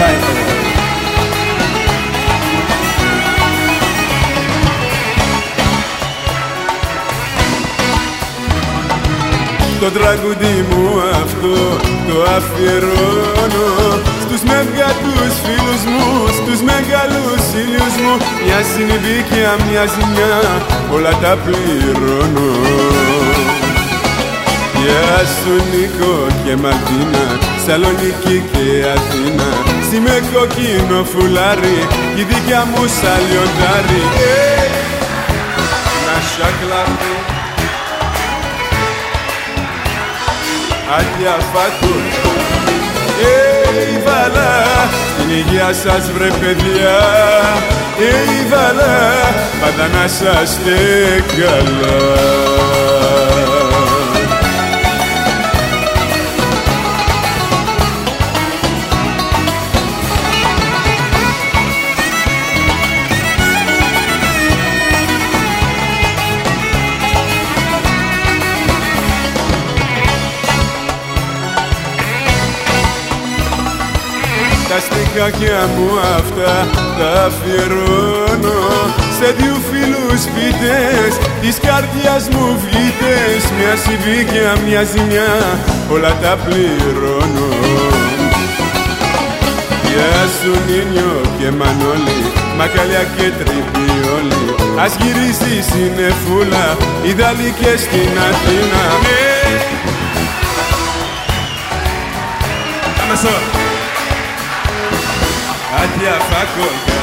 Χαλάει. Το τραγούδι μου αυτό το αφιερώνω στους μεγατούς φίλους μου, στους μεγάλους ήλιους μου. Μια συνειδίκαια, μια ζημιά, όλα τα πληρώνω. Γεια σου Νίκο και Μαρτίνα, Σαλονίκη και Αθήνα. Στη με κόκκινο φουλάρι, η δικιά μου σαν λιοντάρι. Να σακλαπεί αδιαφάτο. Βαλά, στην υγεία σας βρε παιδιά. Βαλά, πάντα να είσαστε καλά. Τα στιχάκια μου αυτά τα αφιερώνω σε δύο φίλους φοιτές της καρδιάς μου βγήτες. Μια συμπίκαια, μια ζημιά, όλα τα πληρώνω. Γεια σου Νίνιο και Μανώλη, Μακαλιά και Τριπιόλη. Ας γυρίσει η συννεφούλα, Ιδάλη και στην Αθήνα. Αμέσω αδιαφάκοντα.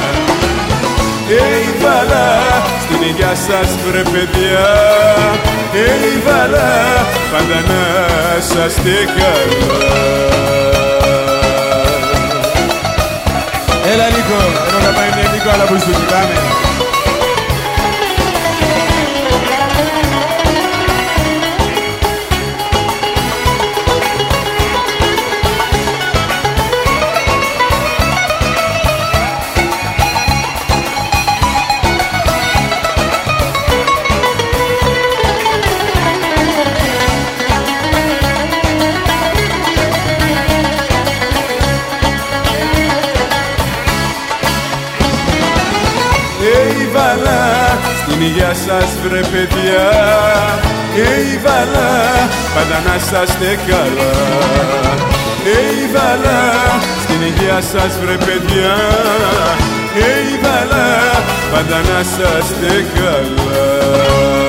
Βαλά, στην υγεία σας βρε παιδιά. Βαλά, πάντα να είσαστε καλά. Έλα Νίκο, ενώ θα πάει μια Νίκο, αλλά που σου κοιτάμε. Βαλά, στην υγεία σας βρε παιδιά. Βαλά, πάντα να είσαστε καλά. Βαλά, στην υγεία σας βρε παιδιά. Βαλά, πάντα να είσαστε καλά.